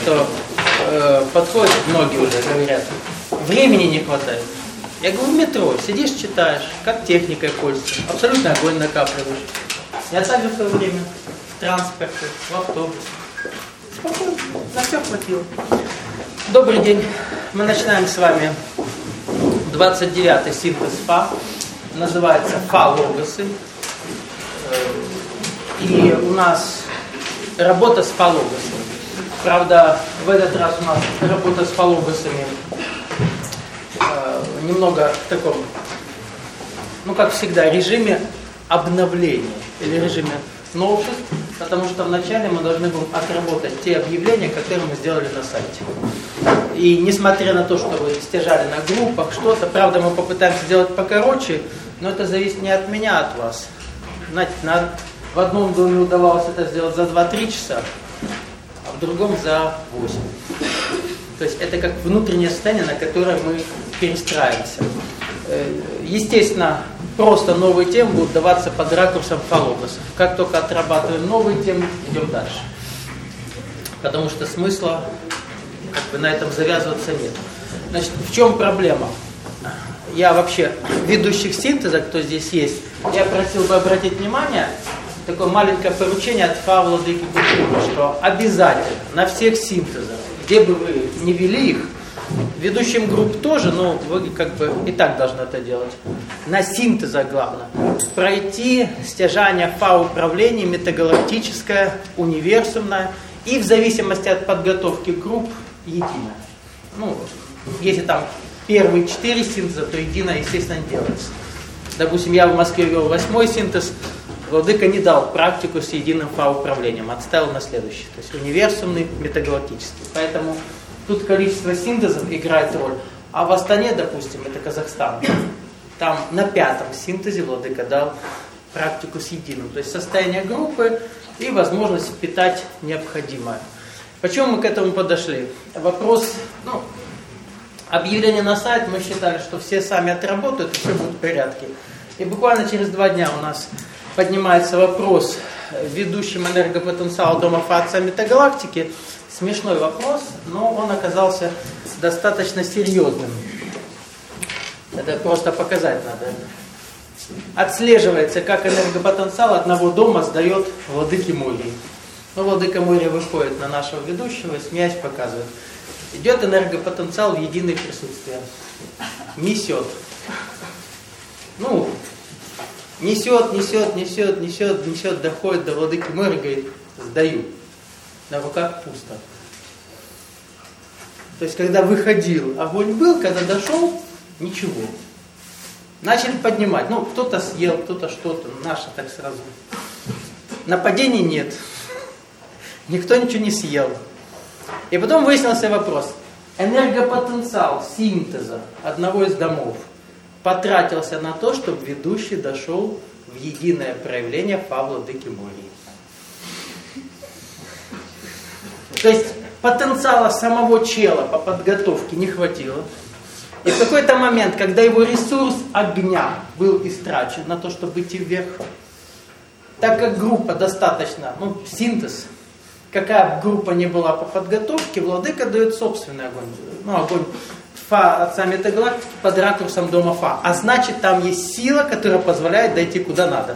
что подходят, многие уже говорят, времени не хватает. Я говорю, в метро сидишь, читаешь, как техникой пользуешься, абсолютно огонь накапливаешь. Я также в свое время в транспорте, в автобусе. Спокойно, на все хватило. Добрый день. Мы начинаем с вами 29-й синтез ФА. Называется ФА-логосы. И у нас работа с ФА-логосами. Правда, в этот раз у нас работа с ФА-логосами немного в таком, ну как всегда, режиме обновления или режиме новшеств, потому что вначале мы должны будем отработать те объявления, которые мы сделали на сайте. И несмотря на то, что вы стяжали на группах что-то, правда, мы попытаемся сделать покороче, но это зависит не от меня, а от вас. Знаете, в одном доме удавалось это сделать за 2-3 часа, а в другом за 8. То есть это как внутреннее состояние, на которое мы перестраиваемся. Естественно, просто новые темы будут даваться под ракурсом ФА-логосов. Как только отрабатываем новые темы, идем дальше. Потому что смысла на этом завязываться нет. Значит, в чем проблема? Я вообще, ведущих синтеза, кто здесь есть, я просил бы обратить внимание, такое маленькое поручение от ФА Владыки Культуры, что обязательно на всех синтезах, где бы вы не вели их, ведущим групп тоже, но вы как бы и так должны это делать. На синтезах главное пройти стяжание ФА-управления метагалактическое, универсумное и в зависимости от подготовки групп единое. Ну, если там первые 4 синтеза, то единое, естественно, не делается. Допустим, я в Москве вел 8-й синтез, Владыка не дал практику с единым ФА-управлением, отставил на следующий, то есть универсумный, метагалактический. Поэтому тут количество синтезов играет роль. А в Астане, допустим, это Казахстан, там на 5-м синтезе Владыка дал практику с единым. То есть состояние группы и возможность впитать необходимое. Почему мы к этому подошли? Вопрос, объявление на сайт, мы считали, что все сами отработают, и все будет в порядке. И буквально через 2 дня у нас поднимается вопрос ведущим энергопотенциал Дома ФА отца метагалактики. Смешной вопрос, но он оказался достаточно серьезным. Это просто показать надо. Отслеживается, как энергопотенциал одного дома сдает Владыке Мории. Владыка Мория выходит на нашего ведущего, смеясь показывает. Идет энергопотенциал в единое присутствие. Несет. Несет, доходит до Владыки Мории, говорит, сдаю. На руках пусто. То есть, когда выходил, огонь был, когда дошел, ничего. Начали поднимать. Кто-то съел, кто-то что-то. Наши так сразу. Нападений нет. Никто ничего не съел. И потом выяснился вопрос. Энергопотенциал синтеза одного из домов потратился на то, чтобы ведущий дошел в единое проявление ФА Владыки Мории. То есть потенциала самого чела по подготовке не хватило. И в какой-то момент, когда его ресурс огня был истрачен на то, чтобы идти вверх, так как группа достаточно, синтез, какая бы группа ни была по подготовке, Владыка дает собственный огонь. Огонь ФА отца метагалактики под ракурсом Дома ФА. А значит, там есть сила, которая позволяет дойти куда надо.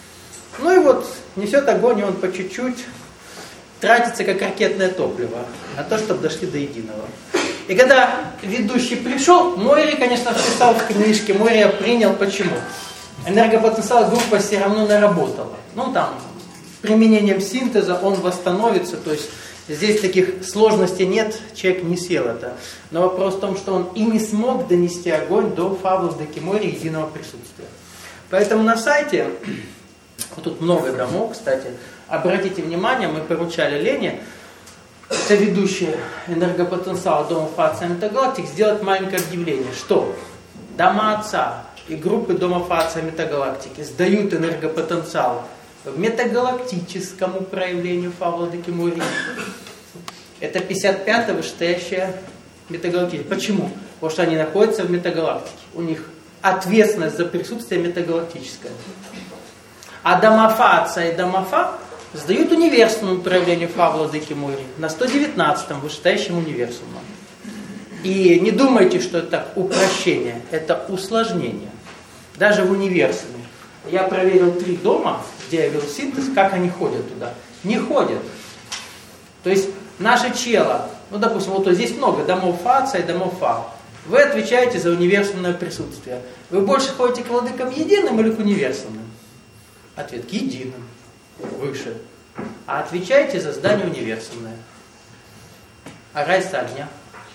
Несет огонь, и он по чуть-чуть тратится как ракетное топливо на то, чтобы дошли до единого. И когда ведущий пришел, Мория, конечно, вписал в книжке, Мория принял. Почему? Энергопотенциал группа все равно наработала. Применением синтеза он восстановится, то есть здесь таких сложностей нет, человек не съел это. Но вопрос в том, что он и не смог донести огонь до ФА Владыки Мории единого присутствия. Поэтому на сайте, тут много домов, кстати, обратите внимание, мы поручали Лене, это ведущий энергопотенциал Дома ФА отца метагалактик, сделать маленькое объявление, что дома отца и группы Дома ФА отца метагалактики сдают энергопотенциал в метагалактическому проявлению ФА Владыки Мории. Это 55-я вышестоящая метагалактика. Почему? Потому что они находятся в метагалактике. У них ответственность за присутствие метагалактическое. А дома ФА отца и дома ФА задают универсальному проявлению Фа владыки Мори на 119-м вышестоящем универсумом. И не думайте, что это упрощение, это усложнение. Даже в универсуме. Я проверил 3 дома, где я вел синтез, как они ходят туда. Не ходят. То есть наше чело, ну допустим, вот здесь много домов Фа и домов Фа. Вы отвечаете за универсальное присутствие. Вы больше ходите к владыкам единым или к универсальным? Ответ: к единым. Выше. А отвечаете за здание универсальное. А разница огня.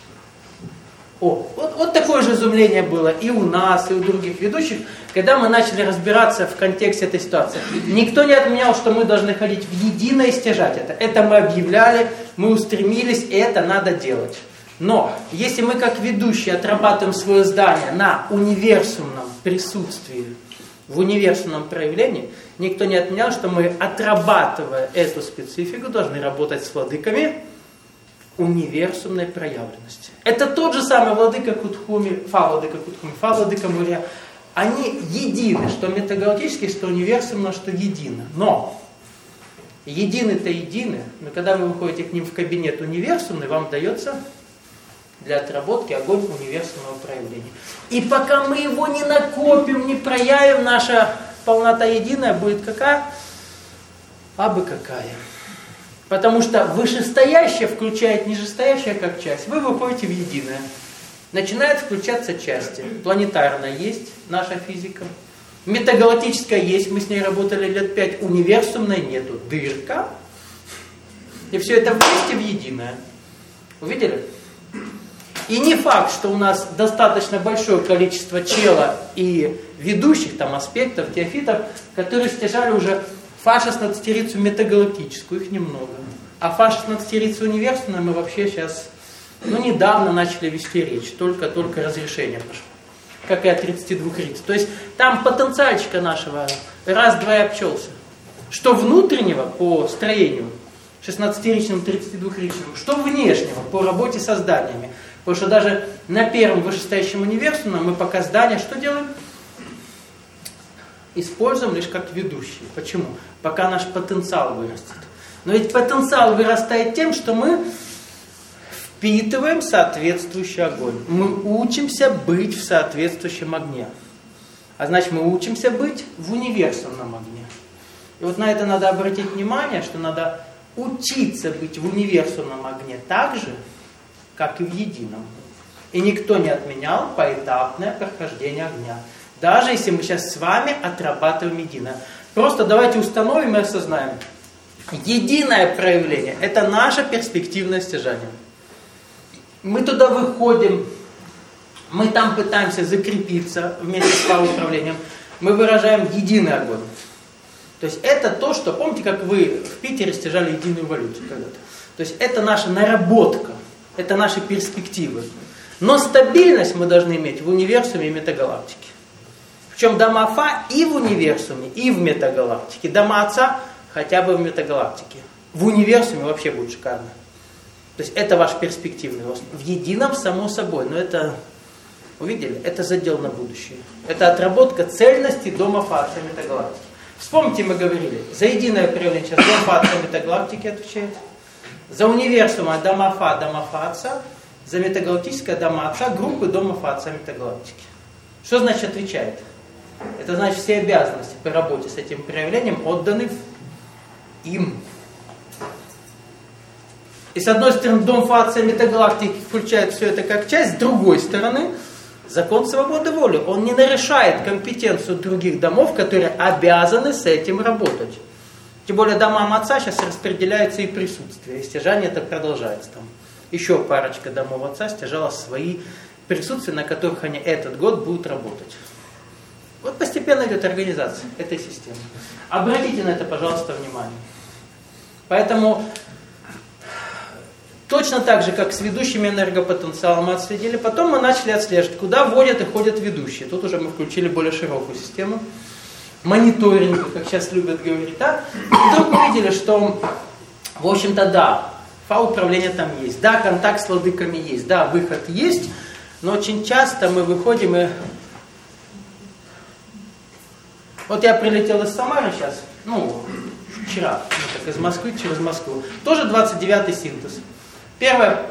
Вот такое же изумление было и у нас, и у других ведущих, когда мы начали разбираться в контексте этой ситуации. Никто не отменял, что мы должны ходить в единое и стяжать это. Это мы объявляли, мы устремились, и это надо делать. Но если мы как ведущие отрабатываем свое здание на универсумном присутствии, в универсальном проявлении, никто не отменял, что мы, отрабатывая эту специфику, должны работать с владыками универсумной проявленности. Это тот же самый владыка Кутхуми, Фа владыка Мурия. Они едины, что метагалактически, что универсумно, что едины. Но едины-то едины, но когда вы выходите к ним в кабинет универсумный, вам дается для отработки огонь универсального проявления. И пока мы его не накопим, не проявим, наша полнота единая будет какая? Абы какая. Потому что вышестоящее включает нижестоящее как часть. Вы выходите в единое. Начинают включаться части. Планетарная есть, наша физика. Метагалактическая есть, мы с ней работали лет 5. Универсумной нету. Дырка. И все это вместе в единое. Увидели? И не факт, что у нас достаточно большое количество чела и ведущих там аспектов, теофитов, которые стяжали уже Фа-16 метагалактическую, их немного. А Фа-16 универсальную мы вообще сейчас, недавно начали вести речь, только разрешение пошло. Как и о 32 риц. То есть там потенциальчика нашего раз-два и обчелся. Что внутреннего по строению, 16-ричному, 32-ричному, что внешнего по работе со зданиями. Потому что даже на первом вышестоящем универсумном мы пока здания что делаем? Используем лишь как ведущие. Почему? Пока наш потенциал вырастет. Но ведь потенциал вырастает тем, что мы впитываем соответствующий огонь. Мы учимся быть в соответствующем огне. А значит, мы учимся быть в универсальном огне. И вот на это надо обратить внимание, что надо учиться быть в универсальном огне так же, как и в едином. И никто не отменял поэтапное прохождение огня. Даже если мы сейчас с вами отрабатываем единое. Просто давайте установим и осознаем. Единое проявление – это наше перспективное стяжание. Мы туда выходим, мы там пытаемся закрепиться вместе с управлением. Мы выражаем единый огонь. То есть это то, что, помните, как вы в Питере стяжали единую эволюцию когда-то. То есть это наша наработка, это наши перспективы. Но стабильность мы должны иметь в универсуме и метагалактике. Причем дома Фа и в универсуме, и в метагалактике. Дома Отца хотя бы в метагалактике. В универсуме вообще будет шикарно. То есть это ваш перспективный рост. В едином, само собой, но это, увидели, это задел на будущее. Это отработка цельности дома Фа Отца метагалактики. Вспомните, мы говорили, за единое проявление сейчас дом Фа Отца метагалактики отвечает. За универсума дома Фа Отца, за метагалактическое дома Отца, группы дома Фа Отца метагалактики. Что значит отвечает? Это значит, все обязанности по работе с этим проявлением отданы им. И с одной стороны, дом Фа Отца метагалактики включает все это как часть, с другой стороны, закон свободы воли. Он не нарушает компетенцию других домов, которые обязаны с этим работать. Тем более домам Отца сейчас распределяется и присутствие, и стяжание это продолжается. Там еще парочка домов Отца стяжала свои присутствия, на которых они этот год будут работать. Вот постепенно идет организация этой системы. Обратите на это, пожалуйста, внимание. Поэтому точно так же, как с ведущими энергопотенциалом мы отследили, потом мы начали отслеживать, куда вводят и ходят ведущие. Тут уже мы включили более широкую систему мониторинга, как сейчас любят говорить. Да? И вдруг мы видели, что, в общем-то, да, Фа-управление там есть, да, контакт с владыками есть, да, выход есть, но очень часто мы выходим и... Вот я прилетел из Самары сейчас, вчера, так, из Москвы через Москву. Тоже 29-й синтез. Первое